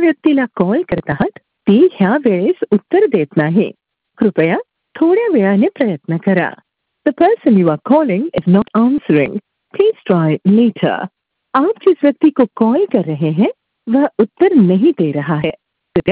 व्यक्तीला कॉल करत आहात, ती ह्या वेळेस उत्तर देत नाही. कृपया थोड्या वेळाने प्रयत्न करा. The person you are calling is not answering. Please try later. आप जिस व्यक्ति को कॉल कर रहे हैं वह उत्तर नहीं दे रहा है.